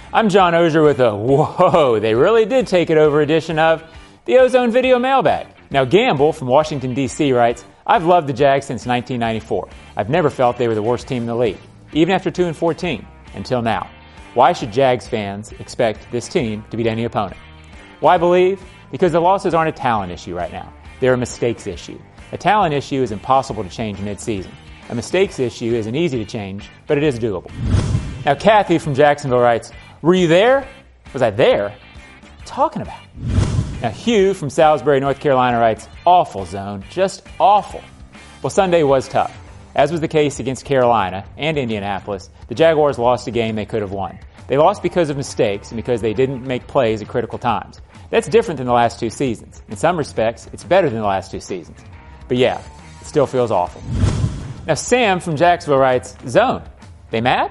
I'm John Oehser with a whoa, they really did take it over edition of the Ozone Video Mailbag. Now Gamble from Washington, D.C. writes, I've loved the Jags since 1994. I've never felt they were the worst team in the league, even after 2-14, until now. Why should Jags fans expect this team to beat any opponent? Why believe? Because the losses aren't a talent issue right now. They're a mistakes issue. A talent issue is impossible to change mid-season. A mistakes issue isn't easy to change, but it is doable. Now Kathy from Jacksonville writes, were you there? Was I there? What are you talking about? Now Hugh from Salisbury, North Carolina writes, awful Zone, just awful. Well, Sunday was tough. As was the case against Carolina and Indianapolis, the Jaguars lost a game they could have won. They lost because of mistakes and because they didn't make plays at critical times. That's different than the last two seasons. In some respects, it's better than the last two seasons. But yeah, it still feels awful. Now Sam from Jacksonville writes, Zone, they mad?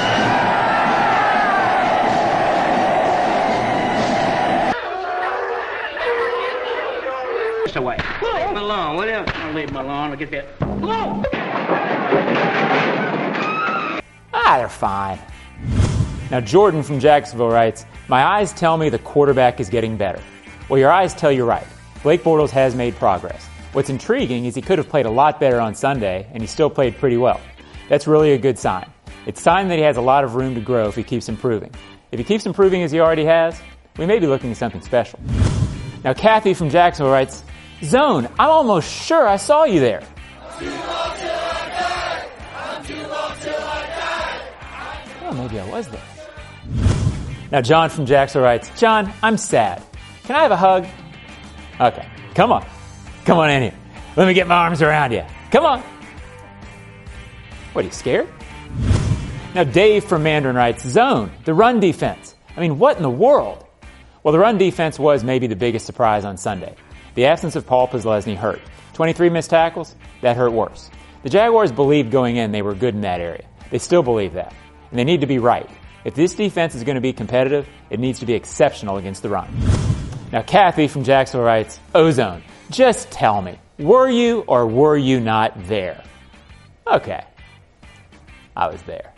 Away. Leave him alone, will you? I'll leave him alone. I'll get that. Whoa! They're fine. Now Jordan from Jacksonville writes, my eyes tell me the quarterback is getting better. Well, your eyes tell you right. Blake Bortles has made progress. What's intriguing is he could have played a lot better on Sunday, and he still played pretty well. That's really a good sign. It's a sign that he has a lot of room to grow if he keeps improving. If he keeps improving as he already has, we may be looking at something special. Now Kathy from Jacksonville writes, Zone, I'm almost sure I saw you there. Well, maybe I was there. Now John from Jacksonville writes, John, I'm sad. Can I have a hug? Okay, come on. Come on in here. Let me get my arms around you. Come on. What, are you scared? Now Dave from Mandarin writes, Zone, the run defense. I mean, what in the world? Well, the run defense was maybe the biggest surprise on Sunday. The absence of Paul Posluszny hurt. 23 missed tackles? That hurt worse. The Jaguars believed going in they were good in that area. They still believe that. And they need to be right. If this defense is going to be competitive, it needs to be exceptional against the run. Now Kathy from Jacksonville writes, Ozone, just tell me, were you or were you not there? Okay. I was there.